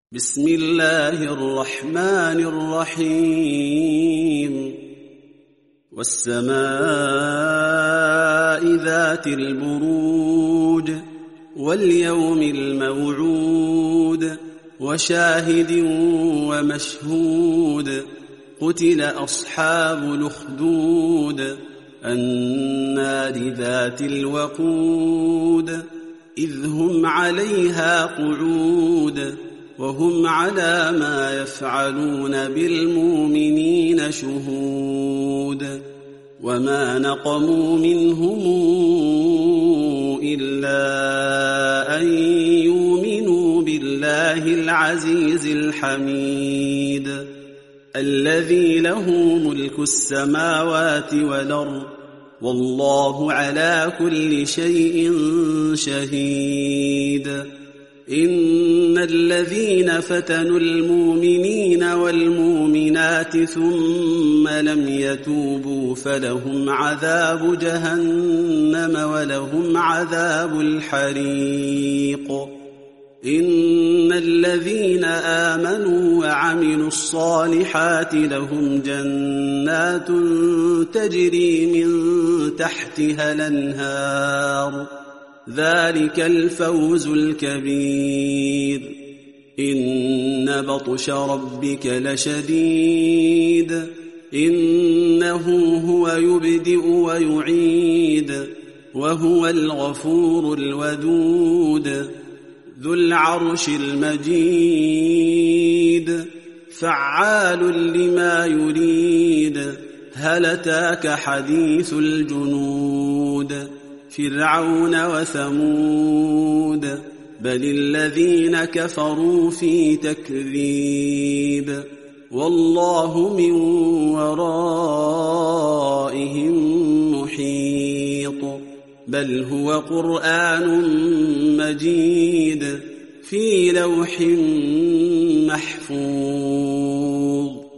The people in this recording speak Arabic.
بسم الله الرحمن الرحيم والسماء ذات البروج واليوم الموعود وشاهد ومشهود قتل أصحاب الأخدود النار ذات الوقود إذ هم عليها قعود وهم على ما يفعلون بالمؤمنين شهود وما نقموا منهم إلا أن يؤمنوا بالله العزيز الحميد الذي له ملك السماوات والأرض والله على كل شيء شهيد إن الذين فتنوا المؤمنين والمؤمنات ثم لم يتوبوا فلهم عذاب جهنم ولهم عذاب الحريق إن الذين آمنوا وعملوا الصالحات لهم جنات تجري من تحتها الأنهار ذلك الفوز الكبير إن بطش ربك لشديد إنه هو يبدئ ويعيد وهو الغفور الودود ذو العرش المجيد فعال لما يريد هل أتاك حديث الجنود فرعون وثمود بل الذين كفروا في تكذيب والله من ورائهم محيط بل هو قرآن مجيد في لوح محفوظ